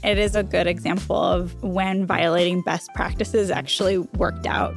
It is a good example of when violating best practices actually worked out.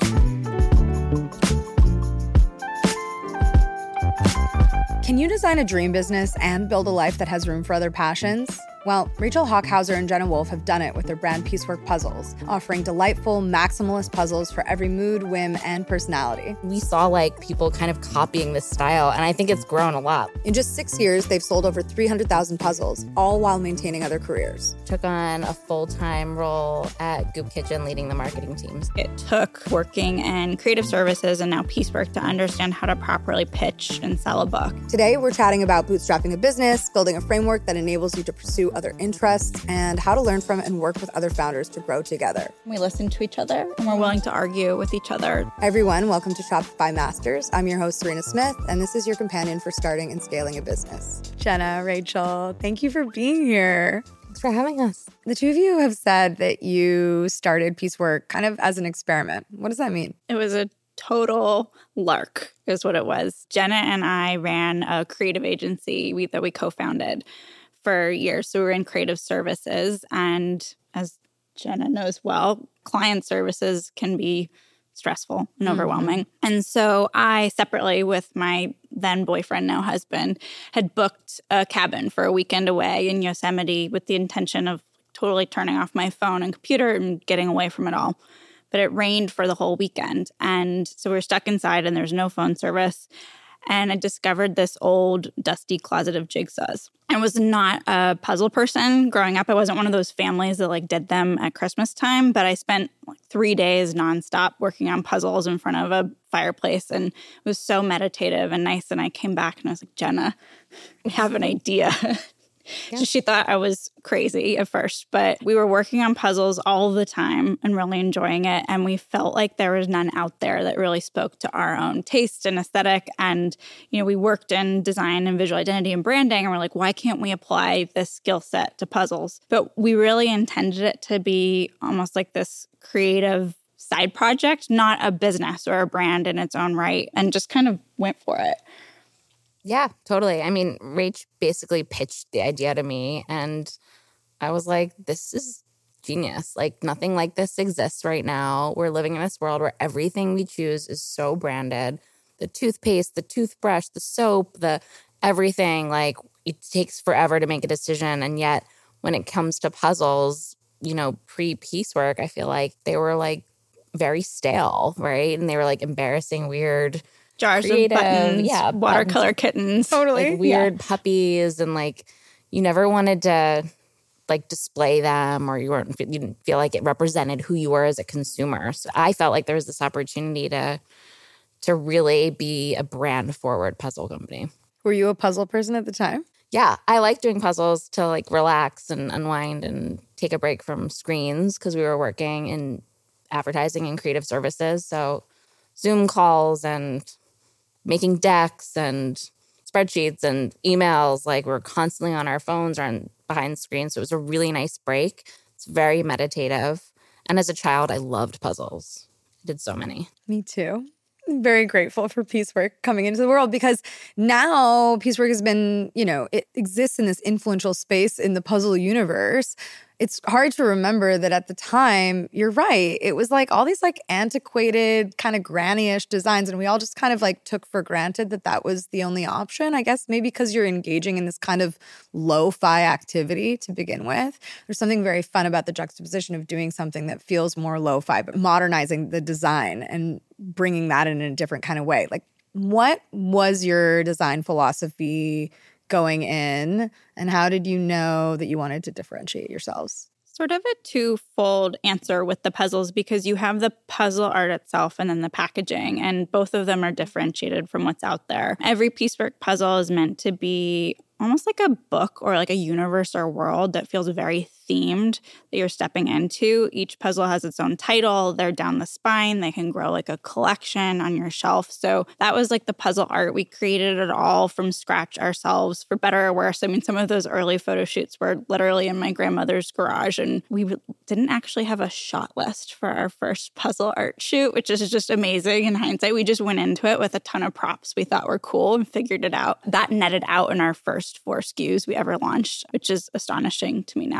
Can you design a dream business and build a life that has room for other passions? Well, Rachel Hockhauser and Jenna Wolfe have done it with their brand Piecework Puzzles, offering delightful, maximalist puzzles for every mood, whim, and personality. We saw people kind of copying this style, and I think it's grown a lot. In just 6 years, they've sold over 300,000 puzzles, all while maintaining other careers. Took on a full-time role at Goop Kitchen, leading the marketing teams. It took working in creative services and now Piecework to understand how to properly pitch and sell a book. Today, we're chatting about bootstrapping a business, building a framework that enables you to pursue other interests, and how to learn from and work with other founders to grow together. We listen to each other and we're willing to argue with each other. Hi everyone, welcome to Shopify Masters. I'm your host, Serena Smith, and this is your companion for starting and scaling a business. Jenna, Rachel, thank you for being here. Thanks for having us. The two of you have said that you started Piecework kind of as an experiment. What does that mean? It was a total lark is what it was. Jenna and I ran a creative agency that we co-founded for years. So we were in creative services. And as Jenna knows well, client services can be stressful and overwhelming. And so I, separately with my then boyfriend, now husband, had booked a cabin for a weekend away in Yosemite with the intention of totally turning off my phone and computer and getting away from it all. But it rained for the whole weekend. And so we were stuck inside and there's no phone service. And I discovered this old dusty closet of jigsaws. I was not a puzzle person growing up. I wasn't one of those families that did them at Christmas time, but I spent 3 days nonstop working on puzzles in front of a fireplace, and it was so meditative and nice. And I came back and I was like, Jenna, I have an idea. Yeah. So she thought I was crazy at first, but we were working on puzzles all the time and really enjoying it. And we felt like there was none out there that really spoke to our own taste and aesthetic. And, we worked in design and visual identity and branding. And we're like, why can't we apply this skill set to puzzles? But we really intended it to be almost like this creative side project, not a business or a brand in its own right, and just kind of went for it. Yeah, totally. I mean, Rach basically pitched the idea to me, and I was like, this is genius. Nothing like this exists right now. We're living in this world where everything we choose is so branded. The toothpaste, the toothbrush, the soap, the everything. It takes forever to make a decision. And yet, when it comes to puzzles, pre-Piecework, I feel like they were, very stale, right? And they were, embarrassing, weird jars creative, of buttons, watercolor kittens. Totally. Weird puppies, and you never wanted to display them, or you didn't feel like it represented who you were as a consumer. So I felt like there was this opportunity to really be a brand forward puzzle company. Were you a puzzle person at the time? Yeah, I like doing puzzles to relax and unwind and take a break from screens, because we were working in advertising and creative services. So Zoom calls and making decks and spreadsheets and emails, we're constantly on our phones or behind screens. So it was a really nice break. It's very meditative. And as a child, I loved puzzles. I did so many. Me too. I'm very grateful for Piecework coming into the world, because now Piecework has been, it exists in this influential space in the puzzle universe. It's hard to remember that at the time, you're right, it was all these antiquated, kind of granny-ish designs, and we all just kind of took for granted that was the only option. I guess maybe because you're engaging in this kind of lo-fi activity to begin with. There's something very fun about the juxtaposition of doing something that feels more lo-fi, but modernizing the design and bringing that in a different kind of way. What was your design philosophy going in, and how did you know that you wanted to differentiate yourselves? Sort of a twofold answer with the puzzles, because you have the puzzle art itself and then the packaging, and both of them are differentiated from what's out there. Every Piecework puzzle is meant to be almost like a book or a universe or world that feels very themed that you're stepping into. Each puzzle has its own title. They're down the spine. They can grow like a collection on your shelf. So that was the puzzle art. We created it all from scratch ourselves, for better or worse. I mean, some of those early photo shoots were literally in my grandmother's garage, and we didn't actually have a shot list for our first puzzle art shoot, which is just amazing in hindsight. We just went into it with a ton of props we thought were cool and figured it out. That netted out in our first 4 SKUs we ever launched, which is astonishing to me now, because I don't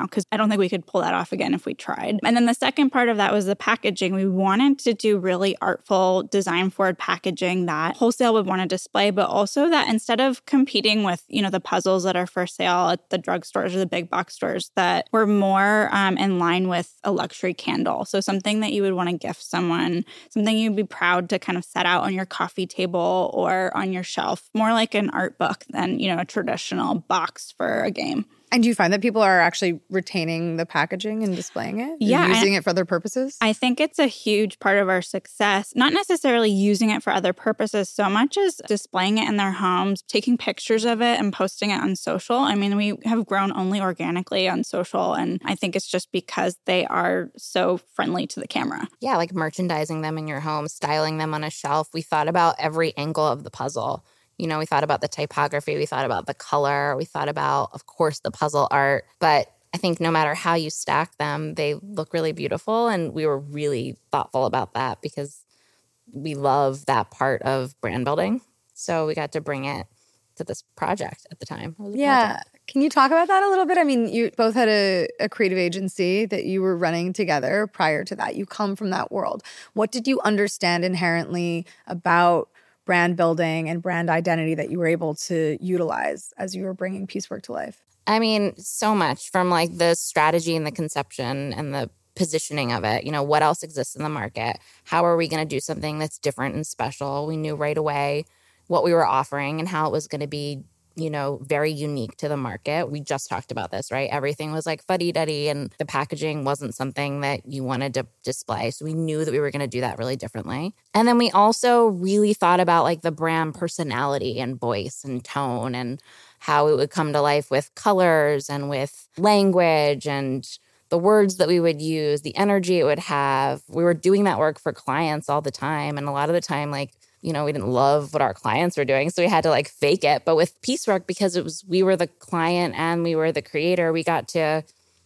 don't think we could pull that off again if we tried. And then the second part of that was the packaging. We wanted to do really artful, design-forward packaging that wholesale would want to display, but also that instead of competing with, the puzzles that are for sale at the drugstores or the big box stores, that were more in line with a luxury candle. So something that you would want to gift someone, something you'd be proud to kind of set out on your coffee table or on your shelf, more like an art book than, a traditional box for a game. And do you find that people are actually retaining the packaging and displaying it? Yeah. Using it for other purposes? I think it's a huge part of our success, not necessarily using it for other purposes so much as displaying it in their homes, taking pictures of it and posting it on social. I mean, we have grown only organically on social, and I think it's just because they are so friendly to the camera. Yeah, like merchandising them in your home, styling them on a shelf. We thought about every angle of the puzzle. We thought about the typography, we thought about the color, we thought about, of course, the puzzle art. But I think no matter how you stack them, they look really beautiful. And we were really thoughtful about that because we love that part of brand building. So we got to bring it to this project at the time. Yeah. Can you talk about that a little bit? I mean, you both had a creative agency that you were running together prior to that. You come from that world. What did you understand inherently about brand building and brand identity that you were able to utilize as you were bringing Piecework to life? I mean, so much from like the strategy and the conception and the positioning of it. What else exists in the market? How are we going to do something that's different and special? We knew right away what we were offering and how it was going to be, very unique to the market. We just talked about this, right? Everything was like fuddy-duddy and the packaging wasn't something that you wanted to display. So we knew that we were going to do that really differently. And then we also really thought about like the brand personality and voice and tone and how it would come to life with colors and with language and the words that we would use, the energy it would have. We were doing that work for clients all the time. And a lot of the time, like, we didn't love what our clients were doing, so we had to like fake it. But with Piecework, because we were the client and we were the creator, we got to,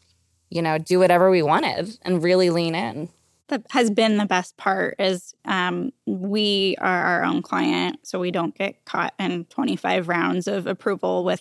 do whatever we wanted and really lean in. That has been the best part is we are our own client, so we don't get caught in 25 rounds of approval with,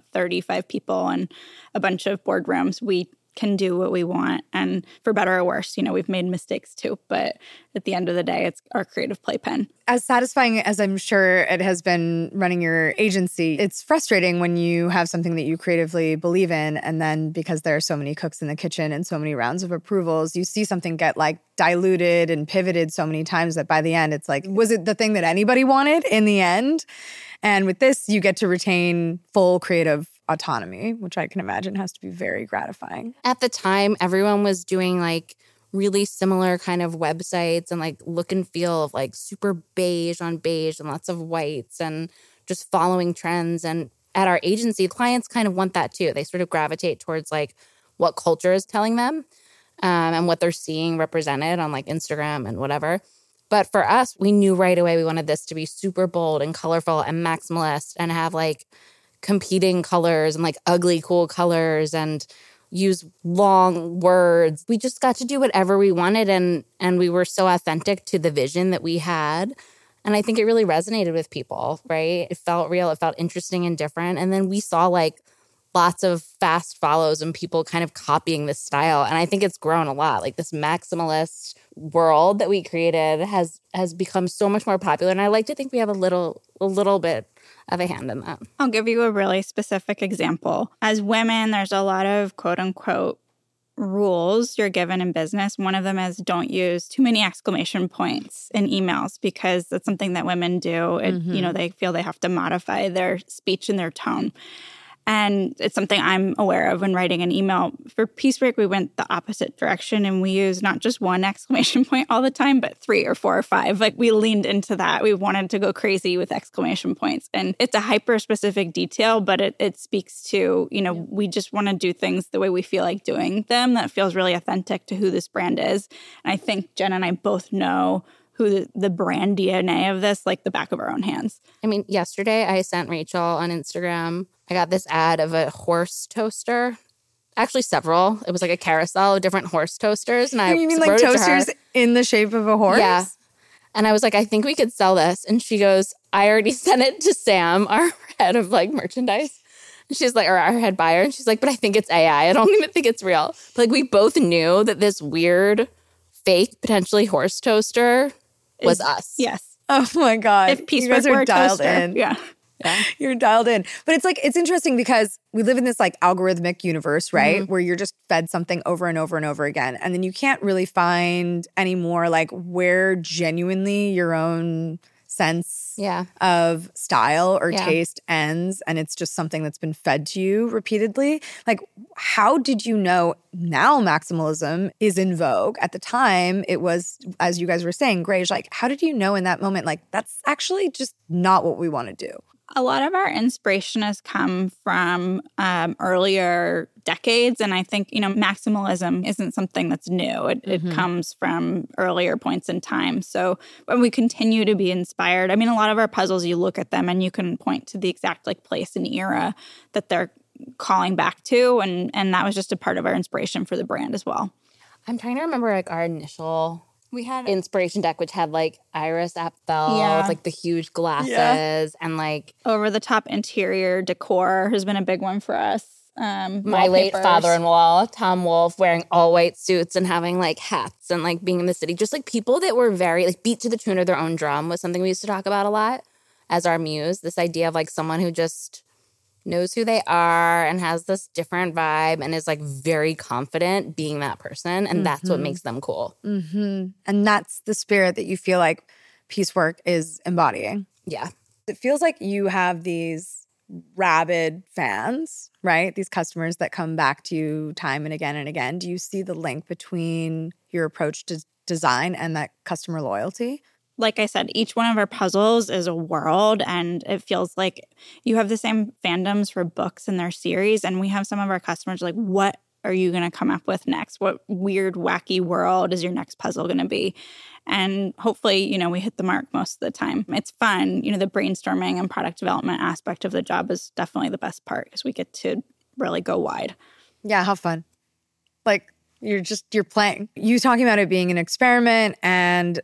35 people and a bunch of boardrooms. We can do what we want. And for better or worse, we've made mistakes too. But at the end of the day, it's our creative playpen. As satisfying as I'm sure it has been running your agency, it's frustrating when you have something that you creatively believe in. And then because there are so many cooks in the kitchen and so many rounds of approvals, you see something get like diluted and pivoted so many times that by the end, it's like, was it the thing that anybody wanted in the end? And with this, you get to retain full creative autonomy, which I can imagine has to be very gratifying. At the time, everyone was doing like really similar kind of websites and like look and feel of like super beige on beige and lots of whites and just following trends. And at our agency, clients kind of want that too. They sort of gravitate towards like what culture is telling them and what they're seeing represented on like Instagram and whatever. But for us, we knew right away we wanted this to be super bold and colorful and maximalist and have like competing colors and like ugly, cool colors and use long words. We just got to do whatever we wanted and we were so authentic to the vision that we had. And I think it really resonated with people, right? It felt real. It felt interesting and different. And then we saw like lots of fast follows and people kind of copying this style. And I think it's grown a lot. Like this maximalist world that we created has become so much more popular. And I like to think we have a little bit of a hand in that. I'll give you a really specific example. As women, there's a lot of quote unquote rules you're given in business. One of them is don't use too many exclamation points in emails because that's something that women do. They feel they have to modify their speech and their tone. And it's something I'm aware of when writing an email. For Piecework, we went the opposite direction and we used not just one exclamation point all the time, but 3 or 4 or 5. Like we leaned into that. We wanted to go crazy with exclamation points. And it's a hyper-specific detail, but it speaks to, we just want to do things the way we feel like doing them. That feels really authentic to who this brand is. And I think Jen and I both know who the brand DNA of this, like the back of our own hands. I mean, yesterday I sent Rachel on Instagram, I got this ad of a horse toaster. Actually, several. It was like a carousel of different horse toasters. And you mean like toasters in the shape of a horse? Yeah. And I was like, I think we could sell this. And she goes, I already sent it to Sam, our head of like merchandise. She's like, or our head buyer. And she's like, but I think it's AI. I don't even think it's real. But like we both knew that this weird, fake, potentially horse toaster was us. Yes. Oh my God. If you guys are dialed in. Yeah. You're dialed in. But it's like, it's interesting because we live in this like algorithmic universe, right? Where you're just fed something over and over and over again. And then you can't really find anymore like where genuinely your own sense of style or taste ends, and it's just something that's been fed to you repeatedly. Like, how did you know now maximalism is in vogue? At the time, it was, as you guys were saying, Grage, like, how did you know in that moment, like, that's actually just not what we want to do? A lot of our inspiration has come from earlier decades. And I think, maximalism isn't something that's new. It comes from earlier points in time. So when we continue to be inspired, I mean, a lot of our puzzles, you look at them and you can point to the exact like place and era that they're calling back to. And that was just a part of our inspiration for the brand as well. I'm trying to remember like our initial... We had inspiration deck, which had like Iris Apfel with like the huge glasses and like over the top interior decor has been a big one for us. My late father-in-law, Tom Wolfe, wearing all white suits and having like hats and like being in the city. Just like people that were very like beat to the tune of their own drum was something we used to talk about a lot as our muse. This idea of like someone who just knows who they are and has this different vibe and is like very confident being that person. And that's what makes them cool. And that's the spirit that you feel like Piecework is embodying. Yeah. It feels like you have these rabid fans, right? These customers that come back to you time and again and again. Do you see the link between your approach to design and that customer loyalty? Like I said, each one of our puzzles is a world, and it feels like you have the same fandoms for books and their series, and we have some of our customers like, what are you going to come up with next? What weird, wacky world is your next puzzle going to be? And hopefully, we hit the mark most of the time. It's fun. The brainstorming and product development aspect of the job is definitely the best part because we get to really go wide. Yeah, how fun. Like, you're playing. You talking about it being an experiment and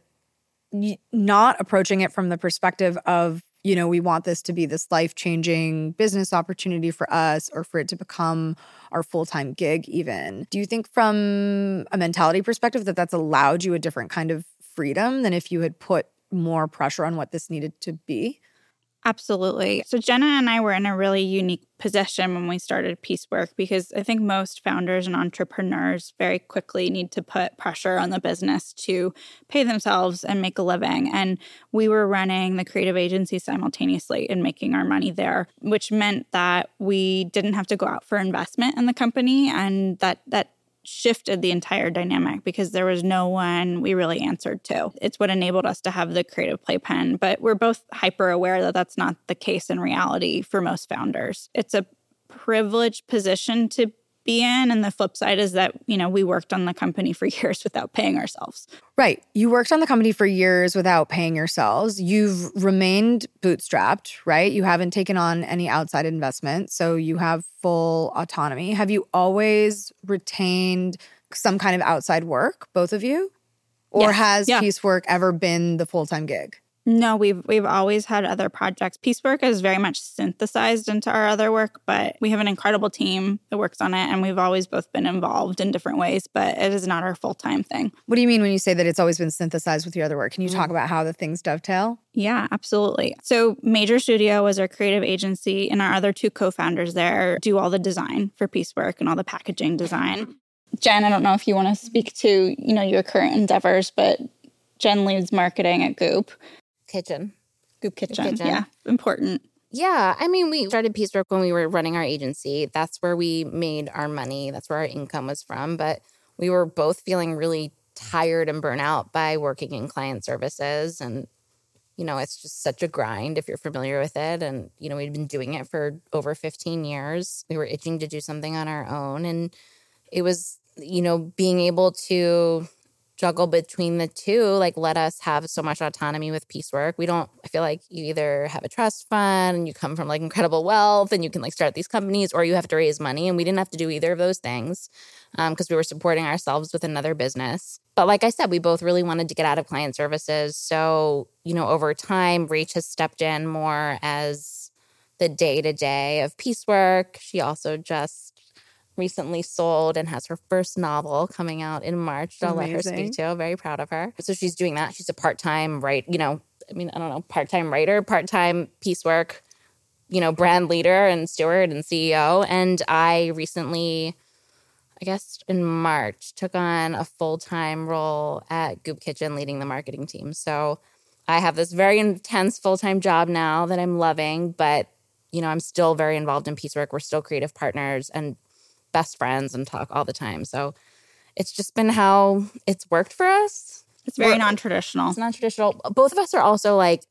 not approaching it from the perspective of, we want this to be this life-changing business opportunity for us or for it to become our full-time gig even. Do you think from a mentality perspective that that's allowed you a different kind of freedom than if you had put more pressure on what this needed to be? Absolutely. So Jenna and I were in a really unique position when we started Piecework because I think most founders and entrepreneurs very quickly need to put pressure on the business to pay themselves and make a living. And we were running the creative agency simultaneously and making our money there, which meant that we didn't have to go out for investment in the company, and that shifted the entire dynamic because there was no one we really answered to. It's what enabled us to have the creative playpen, but we're both hyper aware that that's not the case in reality for most founders. It's a privileged position to be in, and the flip side is that, we worked on the company for years without paying ourselves. Right. You worked on the company for years without paying yourselves. You've remained bootstrapped, right? You haven't taken on any outside investment, so you have full autonomy. Have you always retained some kind of outside work, both of you? Or has Piecework ever been the full-time gig? No, we've always had other projects. Piecework is very much synthesized into our other work, but we have an incredible team that works on it, and we've always both been involved in different ways, but it is not our full-time thing. What do you mean when you say that it's always been synthesized with your other work? Can you talk about how the things dovetail? Yeah, absolutely. So Major Studio was our creative agency, and our other two co-founders there do all the design for Piecework and all the packaging design. Jen, I don't know if you want to speak to, your current endeavors, but Jen leads marketing at Goop. Goop Kitchen. Yeah, important. Yeah, I mean, we started Piecework when we were running our agency. That's where we made our money. That's where our income was from. But we were both feeling really tired and burnt out by working in client services. And, it's just such a grind if you're familiar with it. And, we'd been doing it for over 15 years. We were itching to do something on our own. And it was, being able to juggle between the two, like, let us have so much autonomy with Piecework. I feel like you either have a trust fund and you come from like incredible wealth and you can like start these companies, or you have to raise money. And we didn't have to do either of those things because we were supporting ourselves with another business. But like I said, we both really wanted to get out of client services. So, over time, Rach has stepped in more as the day-to-day of piecework. She also just recently sold and has her first novel coming out in March. I'll let her speak to. Very proud of her. So she's doing that. She's a part-time part-time writer, part-time piecework, brand leader and steward and CEO. And I recently, I guess in March, took on a full-time role at Goop Kitchen leading the marketing team. So I have this very intense full-time job now that I'm loving, but, I'm still very involved in piecework. We're still creative partners and best friends and talk all the time. So it's just been how it's worked for us. It's very non-traditional. It's non-traditional. Both of us are also like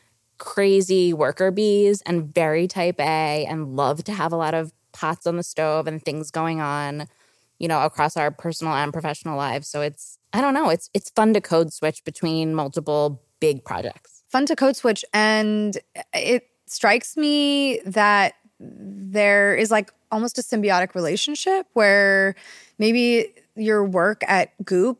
crazy worker bees and very type A and love to have a lot of pots on the stove and things going on, across our personal and professional lives. So it's fun to code switch between multiple big projects. Fun to code switch. And it strikes me that there is like almost a symbiotic relationship where maybe your work at Goop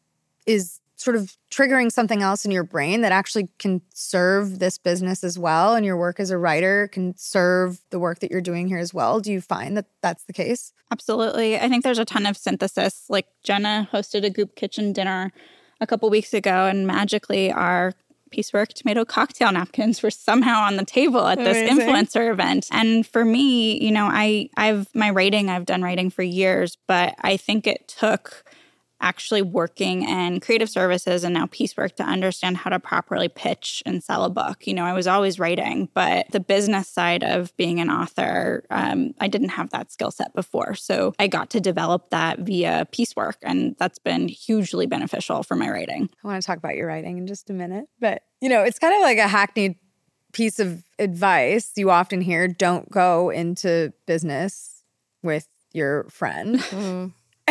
is sort of triggering something else in your brain that actually can serve this business as well. And your work as a writer can serve the work that you're doing here as well. Do you find that that's the case? Absolutely. I think there's a ton of synthesis. Like Jenna hosted a Goop Kitchen dinner a couple weeks ago, and magically our piecework tomato cocktail napkins were somehow on the table at this influencer event. And for me, I've done writing for years, but I think it took actually working in creative services and now piecework to understand how to properly pitch and sell a book. I was always writing, but the business side of being an author, I didn't have that skill set before. So I got to develop that via piecework, and that's been hugely beneficial for my writing. I want to talk about your writing in just a minute, but it's kind of like a hackneyed piece of advice you often hear: don't go into business with your friend. Mm.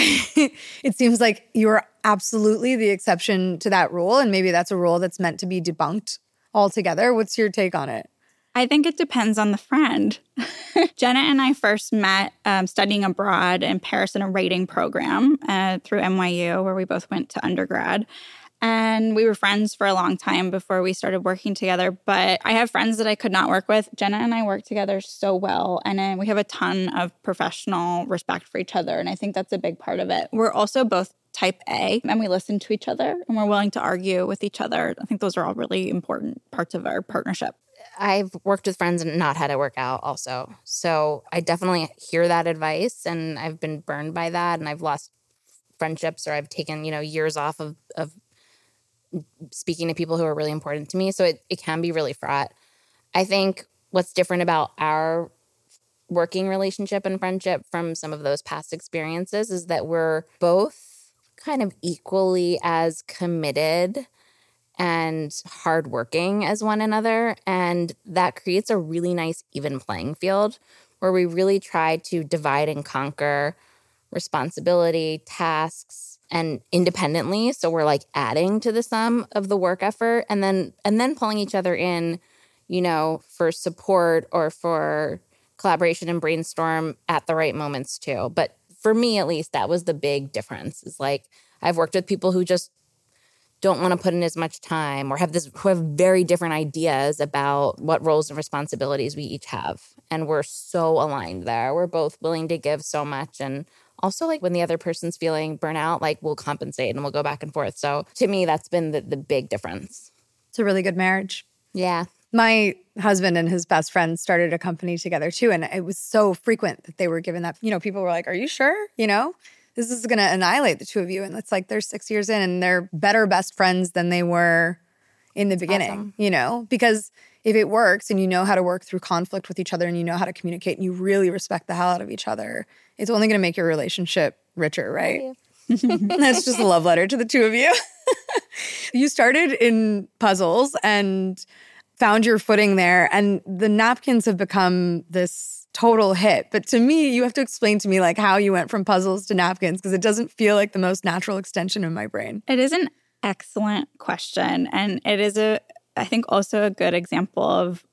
It seems like you're absolutely the exception to that rule, and maybe that's a rule that's meant to be debunked altogether. What's your take on it? I think it depends on the friend. Jenna and I first met studying abroad in Paris in a writing program through NYU, where we both went to undergrad. And we were friends for a long time before we started working together. But I have friends that I could not work with. Jenna and I work together so well. And we have a ton of professional respect for each other. And I think that's a big part of it. We're also both type A, and we listen to each other, and we're willing to argue with each other. I think those are all really important parts of our partnership. I've worked with friends and not had it work out also. So I definitely hear that advice, and I've been burned by that. And I've lost friendships, or I've taken, years off of speaking to people who are really important to me. So it can be really fraught. I think what's different about our working relationship and friendship from some of those past experiences is that we're both kind of equally as committed and hardworking as one another. And that creates a really nice even playing field where we really try to divide and conquer responsibility, tasks, and independently. So we're like adding to the sum of the work effort and then pulling each other in, for support or for collaboration and brainstorm at the right moments too. But for me, at least, that was the big difference. Is like I've worked with people who just don't want to put in as much time or who have very different ideas about what roles and responsibilities we each have. And we're so aligned there. We're both willing to give so much. And also, like, when the other person's feeling burnout, like, we'll compensate and we'll go back and forth. So to me, that's been the big difference. It's a really good marriage. Yeah. My husband and his best friend started a company together too. And it was so frequent that they were given that, people were like, are you sure? This is going to annihilate the two of you. And it's like they're 6 years in and they're better best friends than they were in the beginning, because if it works and you know how to work through conflict with each other and you know how to communicate and you really respect the hell out of each other, it's only going to make your relationship richer, right? That's just a love letter to the two of you. You started in puzzles and found your footing there, and the napkins have become this total hit. But to me, you have to explain to me like how you went from puzzles to napkins, because it doesn't feel like the most natural extension of my brain. It is an excellent question. And it is I think also a good example of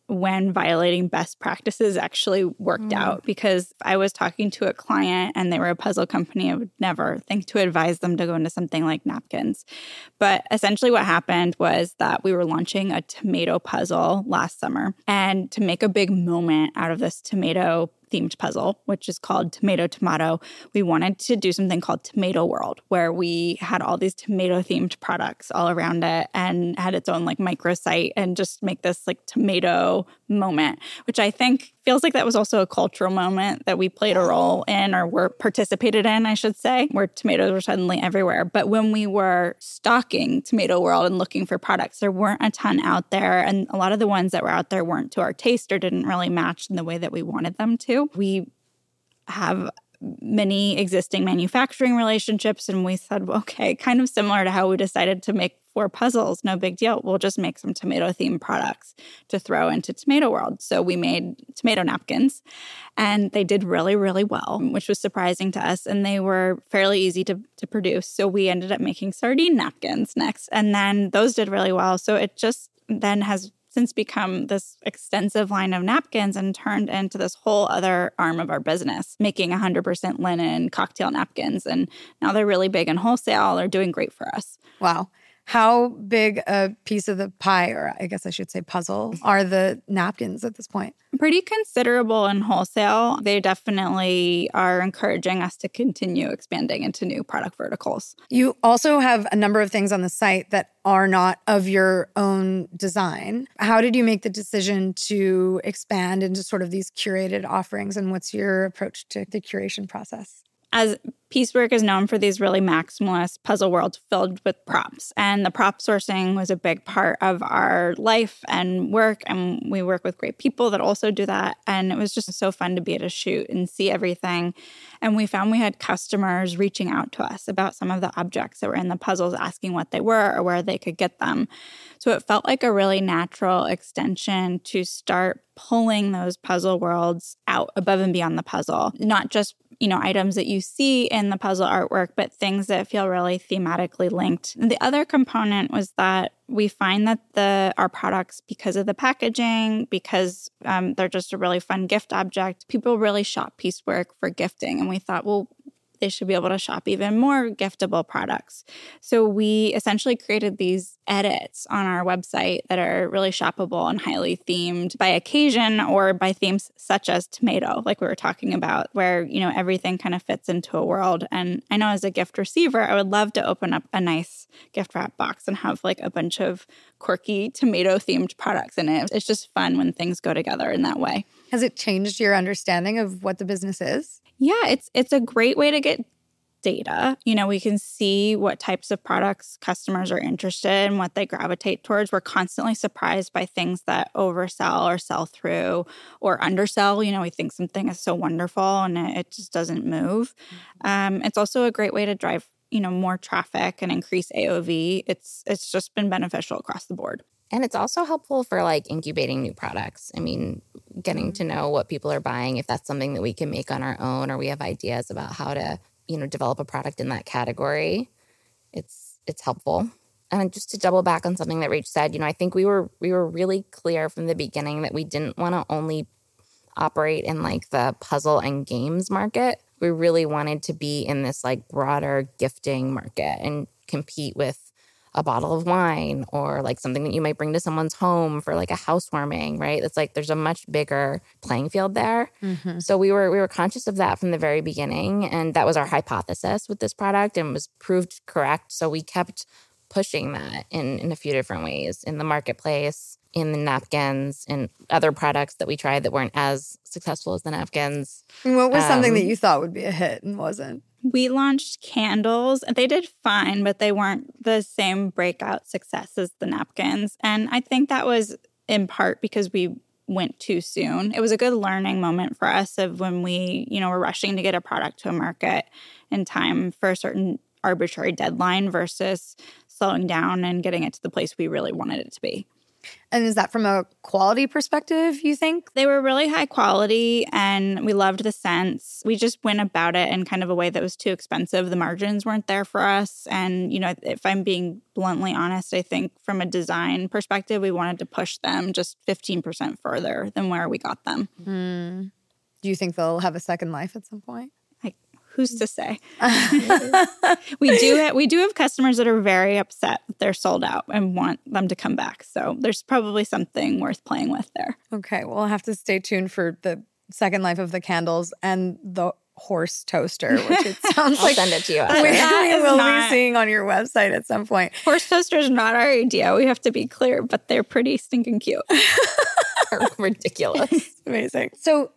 when violating best practices actually worked out, because I was talking to a client and they were a puzzle company. I would never think to advise them to go into something like napkins. But essentially what happened was that we were launching a tomato puzzle last summer. And to make a big moment out of this tomato themed puzzle, which is called Tomato Tomato, we wanted to do something called Tomato World, where we had all these tomato themed products all around it and had its own like microsite and just make this like tomato moment, which I think feels like that was also a cultural moment that we played a role in, or were participated in, I should say, where tomatoes were suddenly everywhere. But when we were stalking Tomato World and looking for products, there weren't a ton out there. And a lot of the ones that were out there weren't to our taste or didn't really match in the way that we wanted them to. We have many existing manufacturing relationships, and we said, well, okay, kind of similar to how we decided to make 4 puzzles, no big deal. We'll just make some tomato-themed products to throw into Tomato World. So we made tomato napkins, and they did really, really well, which was surprising to us, and they were fairly easy to produce. So we ended up making sardine napkins next, and then those did really well. So it just then has since become this extensive line of napkins and turned into this whole other arm of our business, making 100% linen cocktail napkins. And now they're really big in wholesale. They're doing great for us. Wow. How big a piece of the pie, or I guess I should say puzzle, are the napkins at this point? Pretty considerable in wholesale. They definitely are encouraging us to continue expanding into new product verticals. You also have a number of things on the site that are not of your own design. How did you make the decision to expand into sort of these curated offerings, and what's your approach to the curation process? As Piecework is known for these really maximalist puzzle worlds filled with props. And the prop sourcing was a big part of our life and work. And we work with great people that also do that. And it was just so fun to be able to shoot and see everything. And we found we had customers reaching out to us about some of the objects that were in the puzzles, asking what they were or where they could get them. So it felt like a really natural extension to start pulling those puzzle worlds out above and beyond the puzzle. Not just, items that you see in the puzzle artwork, but things that feel really thematically linked. And the other component was that we find that our products, because of the packaging, because they're just a really fun gift object, people really shop Piecework for gifting. And we thought, well, they should be able to shop even more giftable products. So we essentially created these edits on our website that are really shoppable and highly themed by occasion or by themes such as tomato, like we were talking about, where, everything kind of fits into a world. And I know as a gift receiver, I would love to open up a nice gift wrap box and have like a bunch of quirky tomato themed products in it. It's just fun when things go together in that way. Has it changed your understanding of what the business is? Yeah, it's a great way to get data. We can see what types of products customers are interested in, what they gravitate towards. We're constantly surprised by things that oversell or sell through or undersell. We think something is so wonderful and it just doesn't move. It's also a great way to drive, more traffic and increase AOV. It's just been beneficial across the board. And it's also helpful for like incubating new products. I mean, getting to know what people are buying, if that's something that we can make on our own, or we have ideas about how to, develop a product in that category. It's helpful. And just to double back on something that Rach said, I think we were really clear from the beginning that we didn't want to only operate in like the puzzle and games market. We really wanted to be in this like broader gifting market and compete with a bottle of wine or like something that you might bring to someone's home for like a housewarming, right? It's like there's a much bigger playing field there. Mm-hmm. So we were conscious of that from the very beginning, and that was our hypothesis with this product and was proved correct. So we kept pushing that in a few different ways, in the marketplace, in the napkins, and other products that we tried that weren't as successful as the napkins. And what was something that you thought would be a hit and wasn't? We launched candles. They did fine, but they weren't the same breakout success as the napkins. And I think that was in part because we went too soon. It was a good learning moment for us of when we, were rushing to get a product to a market in time for a certain arbitrary deadline versus slowing down and getting it to the place we really wanted it to be. And is that from a quality perspective, you think? They were really high quality and we loved the scents. We just went about it in kind of a way that was too expensive. The margins weren't there for us. And, if I'm being bluntly honest, I think from a design perspective, we wanted to push them just 15% further than where we got them. Do you think they'll have a second life at some point? Who's to say? We do have customers that are very upset that they're sold out and want them to come back. So there's probably something worth playing with there. Okay, well, I'll have to stay tuned for the second life of the candles and the horse toaster, which it sounds like I'll send it to you. we will be seeing on your website at some point. Horse toaster is not our idea. We have to be clear, but they're pretty stinking cute. Ridiculous. Amazing. So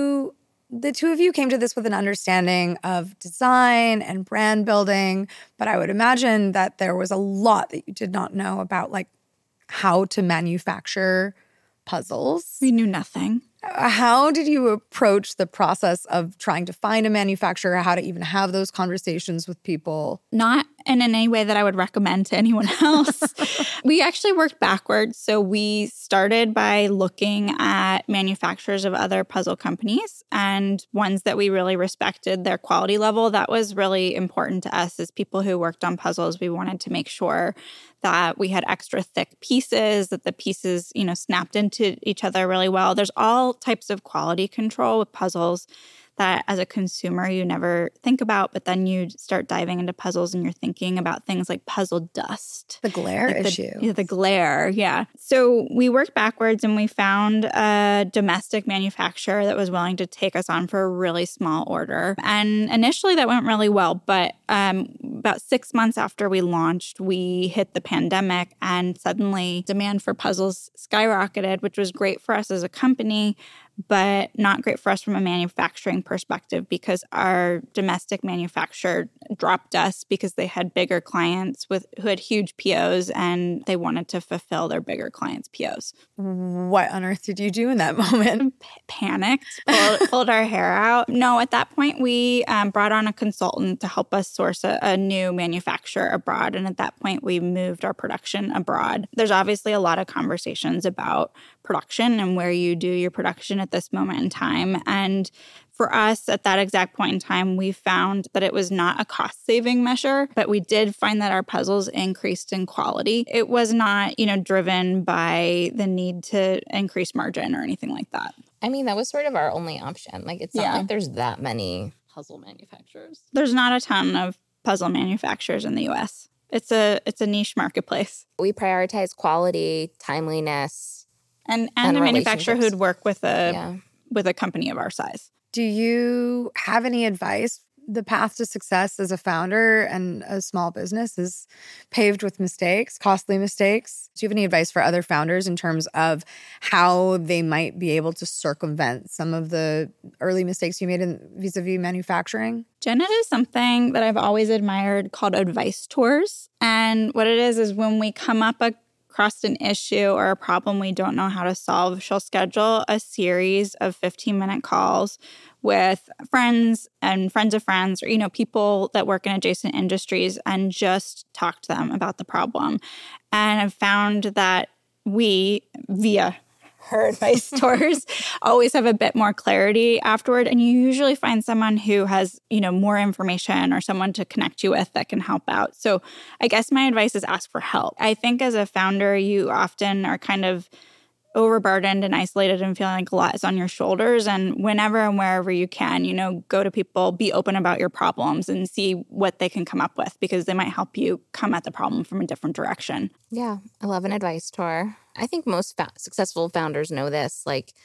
the two of you came to this with an understanding of design and brand building, but I would imagine that there was a lot that you did not know about, like how to manufacture puzzles. We knew nothing. How did you approach the process of trying to find a manufacturer, how to even have those conversations with people? Not in any way that I would recommend to anyone else. We actually worked backwards. So we started by looking at manufacturers of other puzzle companies and ones that we really respected their quality level. That was really important to us as people who worked on puzzles. We wanted to make sure that we had extra thick pieces, that the pieces, snapped into each other really well. There's all types of quality control with puzzles that as a consumer you never think about, but then you start diving into puzzles and you're thinking about things like puzzle dust. The glare issue. The glare, yeah. So we worked backwards and we found a domestic manufacturer that was willing to take us on for a really small order. And initially that went really well, but about 6 months after we launched, we hit the pandemic and suddenly demand for puzzles skyrocketed, which was great for us as a company, but not great for us from a manufacturing perspective because our domestic manufacturer dropped us because they had bigger clients who had huge POs and they wanted to fulfill their bigger clients' POs. What on earth did you do in that moment? Panicked, pulled our hair out. No, at that point, we brought on a consultant to help us source a new manufacturer abroad. And at that point, we moved our production abroad. There's obviously a lot of conversations about production and where you do your production at this moment in time. And for us, at that exact point in time, we found that it was not a cost-saving measure, but we did find that our puzzles increased in quality. It was not, driven by the need to increase margin or anything like that. I mean, that was sort of our only option. Like, it's not like there's that many puzzle manufacturers. There's not a ton of puzzle manufacturers in the U.S. It's a niche marketplace. We prioritize quality, timeliness, and a manufacturer who'd work with a company of our size. Do you have any advice? The path to success as a founder and a small business is paved with mistakes, costly mistakes. Do you have any advice for other founders in terms of how they might be able to circumvent some of the early mistakes you made in vis-a-vis manufacturing? Jenna does something that I've always admired called advice tours. And what it is when we come up across an issue or a problem we don't know how to solve, she'll schedule a series of 15-minute calls with friends and friends of friends or, people that work in adjacent industries and just talk to them about the problem. And I've found that we, via her advice tours, always have a bit more clarity afterward. And you usually find someone who has, more information or someone to connect you with that can help out. So I guess my advice is ask for help. I think as a founder, you often are kind of overburdened and isolated and feeling like a lot is on your shoulders. And whenever and wherever you can, go to people, be open about your problems and see what they can come up with because they might help you come at the problem from a different direction. Yeah, I love an advice tour. I think most successful founders know this. Like,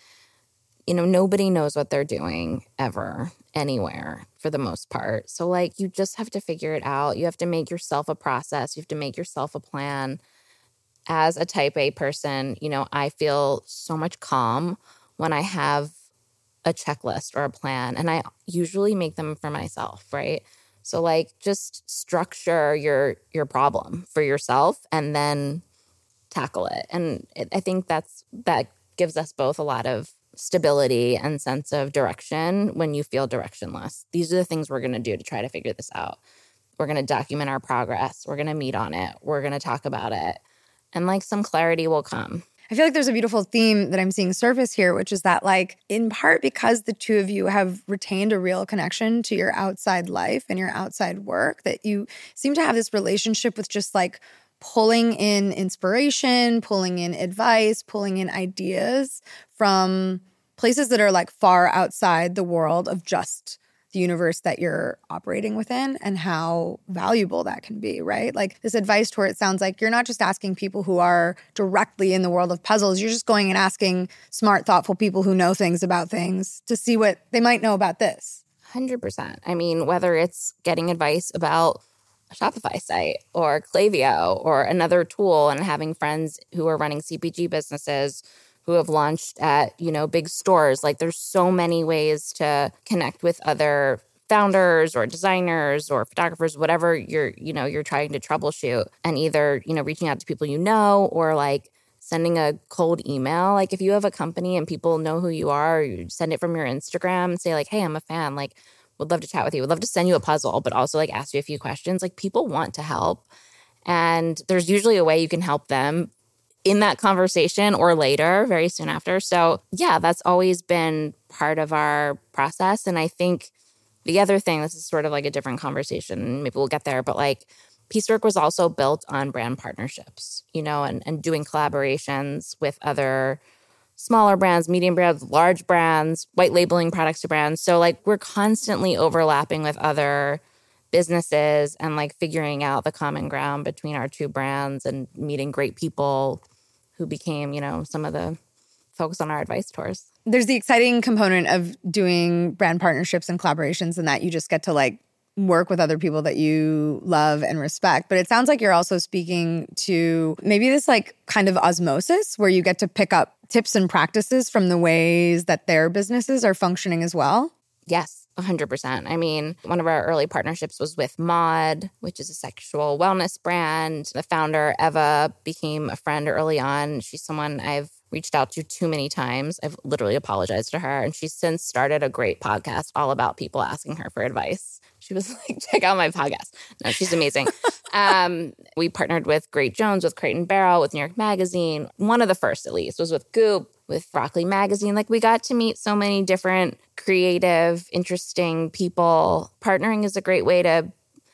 nobody knows what they're doing ever, anywhere, for the most part. So, you just have to figure it out. You have to make yourself a process. You have to make yourself a plan. As a type A person, I feel so much calm when I have a checklist or a plan, and I usually make them for myself, right? So just structure your problem for yourself and then tackle it. And I think that gives us both a lot of stability and sense of direction when you feel directionless. These are the things we're going to do to try to figure this out. We're going to document our progress. We're going to meet on it. We're going to talk about it. and like some clarity will come. I feel like there's a beautiful theme that I'm seeing surface here, which is that, like, in part because the two of you have retained a real connection to your outside life and your outside work, that you seem to have this relationship with just like pulling in inspiration, pulling in advice, pulling in ideas from places that are like far outside the world of just the universe that you're operating within, and how valuable that can be, right? Like this advice tour, it sounds like you're not just asking people who are directly in the world of puzzles. You're just going and asking smart, thoughtful people who know things about things to see what they might know about this. 100%. I mean, whether it's getting advice about a Shopify site or Klaviyo or another tool, and having friends who are running CPG businesses who have launched at, big stores. Like there's so many ways to connect with other founders or designers or photographers, whatever you're trying to troubleshoot, and either, reaching out to people or like sending a cold email. Like if you have a company and people know who you are, you send it from your Instagram and say like, hey, I'm a fan. Like would love to chat with you. Would love to send you a puzzle, but also like ask you a few questions. Like people want to help. And there's usually a way you can help them in that conversation or later, very soon after. So yeah, that's always been part of our process. And I think the other thing, this is sort of like a different conversation, maybe we'll get there, but like Piecework was also built on brand partnerships, and doing collaborations with other smaller brands, medium brands, large brands, white labeling products to brands. So like we're constantly overlapping with other businesses and like figuring out the common ground between our two brands and meeting great people who became, some of the folks on our advice tours. There's the exciting component of doing brand partnerships and collaborations, and that you just get to like work with other people that you love and respect. But it sounds like you're also speaking to maybe this like kind of osmosis where you get to pick up tips and practices from the ways that their businesses are functioning as well. Yes, 100%. I mean, one of our early partnerships was with Mod, which is a sexual wellness brand. The founder, Eva, became a friend early on. She's someone I've reached out to too many times. I've literally apologized to her. And she's since started a great podcast all about people asking her for advice. She was like, check out my podcast. No, she's amazing. We partnered with Great Jones, with Crate & Barrel, with New York Magazine. One of the first, at least, was with Goop, with Broccoli Magazine. Like we got to meet so many different creative, interesting people. Partnering is a great way to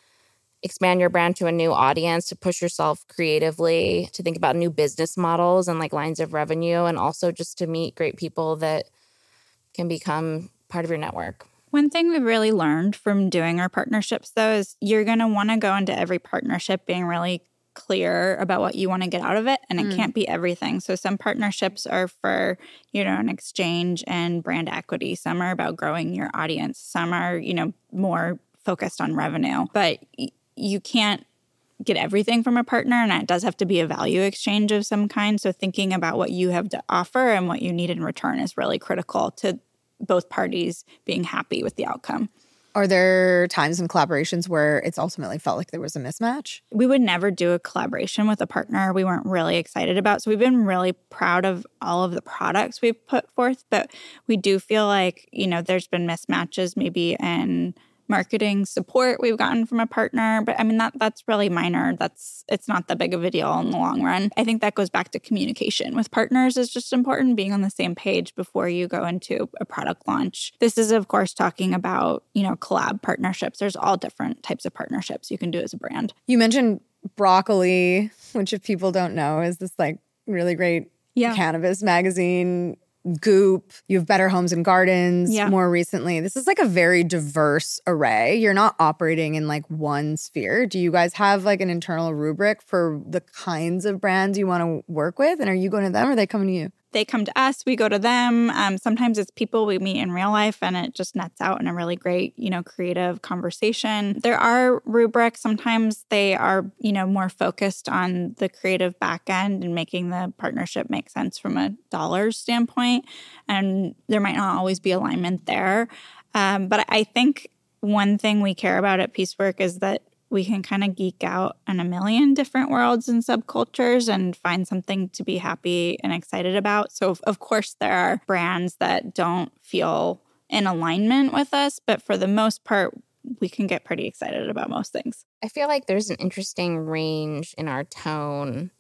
expand your brand to a new audience, to push yourself creatively, to think about new business models and like lines of revenue, and also just to meet great people that can become part of your network. One thing we really learned from doing our partnerships, though, is you're going to want to go into every partnership being really clear about what you want to get out of it, and it can't be everything. So some partnerships are for, an exchange and brand equity. Some are about growing your audience. Some are, more focused on revenue. But you can't get everything from a partner, and it does have to be a value exchange of some kind. So thinking about what you have to offer and what you need in return is really critical to both parties being happy with the outcome. Are there times in collaborations where it's ultimately felt like there was a mismatch? We would never do a collaboration with a partner we weren't really excited about. So we've been really proud of all of the products we've put forth, but we do feel like, there's been mismatches maybe in marketing support we've gotten from a partner. But I mean, that's really minor. It's not that big of a deal in the long run. I think that goes back to communication with partners is just important, being on the same page before you go into a product launch. This is, of course, talking about, collab partnerships. There's all different types of partnerships you can do as a brand. You mentioned Broccoli, which if people don't know is this like really great cannabis magazine. Goop, you have Better Homes and Gardens more recently. This is like a very diverse array. You're not operating in like one sphere. Do you guys have like an internal rubric for the kinds of brands you want to work with? And are you going to them or are they coming to you? They come to us, we go to them. Sometimes it's people we meet in real life and it just nets out in a really great, creative conversation. There are rubrics. Sometimes they are, more focused on the creative back end and making the partnership make sense from a dollars standpoint. And there might not always be alignment there. But I think one thing we care about at Piecework is that we can kind of geek out in a million different worlds and subcultures and find something to be happy and excited about. So, of course, there are brands that don't feel in alignment with us, but for the most part, we can get pretty excited about most things. I feel like there's an interesting range in our tone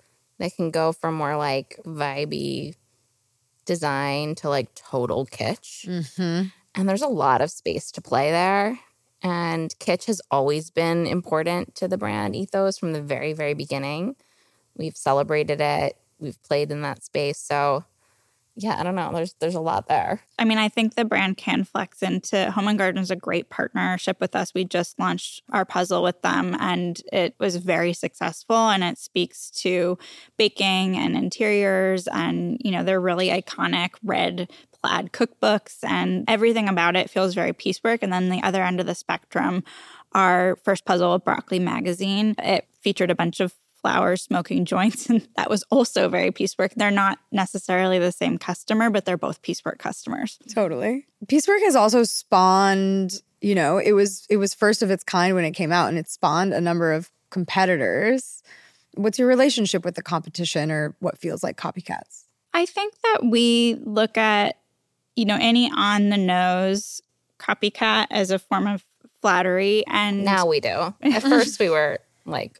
It can go from more like vibey design to like total kitsch. Mm-hmm. And there's a lot of space to play there. And kitsch has always been important to the brand ethos from the very, very beginning. We've celebrated it. We've played in that space. So yeah, I don't know. There's a lot there. I mean, I think the brand can flex into Home & Garden is a great partnership with us. We just launched our puzzle with them and it was very successful and it speaks to baking and interiors and, you know, they're really iconic red plaid cookbooks and everything about it feels very piecework. And then the other end of the spectrum, our first puzzle with Broccoli Magazine, it featured a bunch of flowers smoking joints, and that was also very piecework. They're not necessarily the same customer, but they're both piecework customers. Totally. Piecework has also spawned, you know, it was first of its kind when it came out, and it spawned a number of competitors. What's your relationship with the competition, or what feels like copycats? I think that we look at, you know, any on the nose copycat as a form of flattery, and now we do. At first, we were like.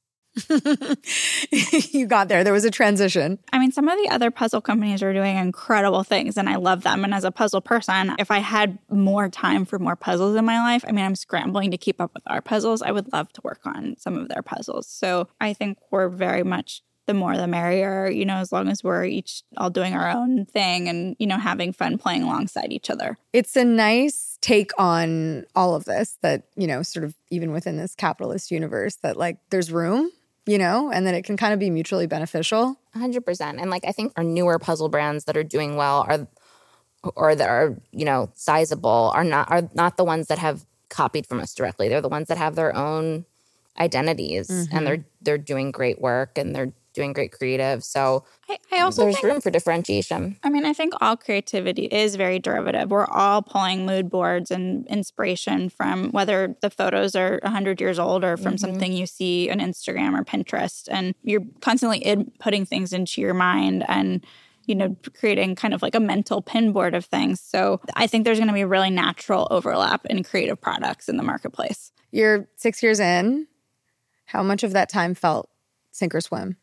You got there. There was a transition. I mean, some of the other puzzle companies are doing incredible things and I love them. And as a puzzle person, if I had more time for more puzzles in my life, I mean, I'm scrambling to keep up with our puzzles. I would love to work on some of their puzzles. So I think we're very much the more the merrier, you know, as long as we're each all doing our own thing and, you know, having fun playing alongside each other. It's a nice take on all of this that, you know, sort of even within this capitalist universe that like there's room, you know, and that it can kind of be mutually beneficial. 100%. And like, I think our newer puzzle brands that are doing well or that are, you know, sizable are not the ones that have copied from us directly. They're the ones that have their own identities and they're doing great work and they're doing great creative. So I also there's think room for differentiation. I mean, I think all creativity is very derivative. We're all pulling mood boards and inspiration from whether the photos are 100 years old or from something you see on Instagram or Pinterest. And you're constantly putting things into your mind and, you know, creating kind of like a mental pinboard of things. So I think there's going to be a really natural overlap in creative products in the marketplace. You're 6 years in. How much of that time felt sink or swim?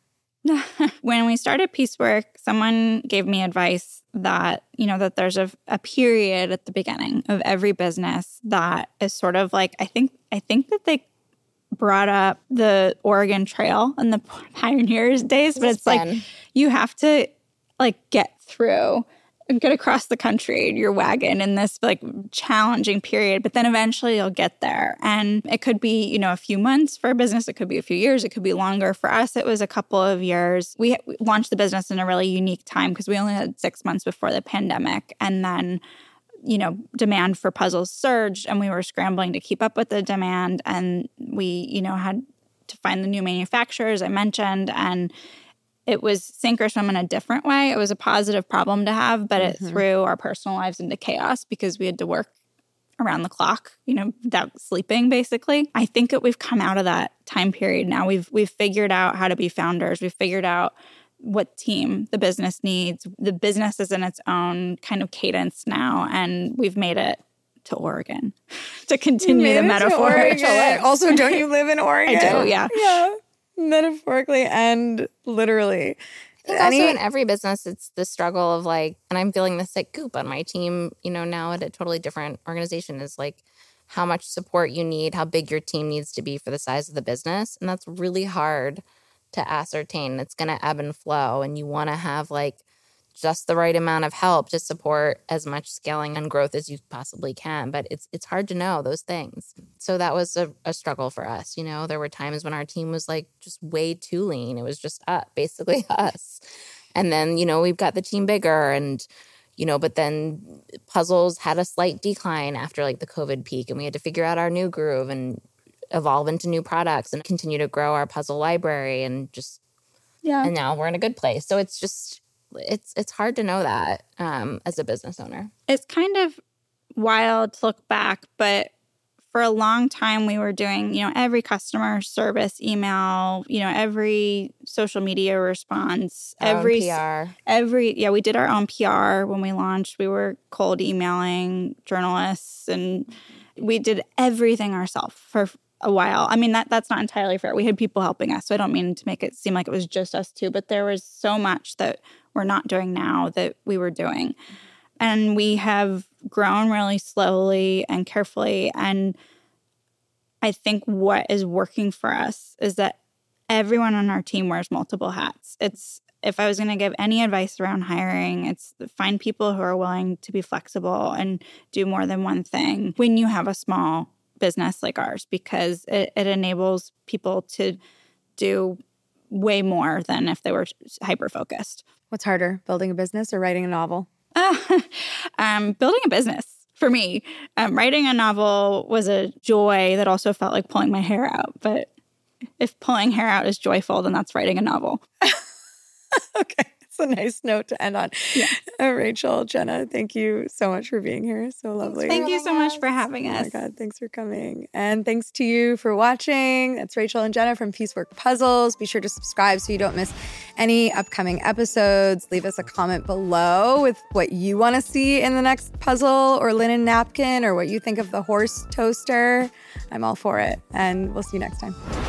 When we started Piecework, someone gave me advice that, you know, that there's a period at the beginning of every business that is sort of like, I think that they brought up the Oregon Trail in the pioneers days, but it's like you have to like get through and get across the country in your wagon in this like challenging period, but then eventually you'll get there. And it could be, you know, a few months for a business. It could be a few years. It could be longer. For us, it was a couple of years. We launched the business in a really unique time because we only had 6 months before the pandemic. And then, you know, demand for puzzles surged and we were scrambling to keep up with the demand. And we, you know, had to find the new manufacturers I mentioned. And it was sink or swim in a different way. It was a positive problem to have, but it threw our personal lives into chaos because we had to work around the clock, you know, without sleeping, basically. I think that we've come out of that time period now. We've figured out how to be founders. We've figured out what team the business needs. The business is in its own kind of cadence now, and we've made it to Oregon to continue the metaphor. Also, don't you live in Oregon? I do, yeah. Yeah. Metaphorically and literally. I think also in every business, it's the struggle of like, and I'm feeling this like goop on my team, you know, now at a totally different organization is like how much support you need, how big your team needs to be for the size of the business. And that's really hard to ascertain. It's going to ebb and flow. And you want to have like just the right amount of help to support as much scaling and growth as you possibly can. But it's hard to know those things. So that was a struggle for us. You know, there were times when our team was like just way too lean. It was just basically us. And then, you know, we've got the team bigger and, you know, but then puzzles had a slight decline after like the COVID peak and we had to figure out our new groove and evolve into new products and continue to grow our puzzle library and just, and now we're in a good place. So it's just, it's hard to know that as a business owner. It's kind of wild to look back, but for a long time we were doing, you know, every customer service email, you know, every social media response, every PR. We did our own PR when we launched. We were cold emailing journalists and we did everything ourselves for a while. I mean, that's not entirely fair. We had people helping us, so I don't mean to make it seem like it was just us two, but there was so much that we're not doing now that we were doing. And we have grown really slowly and carefully. And I think what is working for us is that everyone on our team wears multiple hats. If I was going to give any advice around hiring, it's find people who are willing to be flexible and do more than one thing when you have a small business like ours, because it enables people to do way more than if they were hyper-focused. What's harder, building a business or writing a novel? Building a business for me. Writing a novel was a joy that also felt like pulling my hair out. But if pulling hair out is joyful, then that's writing a novel. Okay. It's a nice note to end on. Yeah. Rachel, Jenna, thank you so much for being here. So lovely. Thank you so much for having us. Oh my God, thanks for coming. And thanks to you for watching. That's Rachel and Jenna from Piecework Puzzles. Be sure to subscribe so you don't miss any upcoming episodes. Leave us a comment below with what you want to see in the next puzzle or linen napkin, or what you think of the horse toaster. I'm all for it. And we'll see you next time.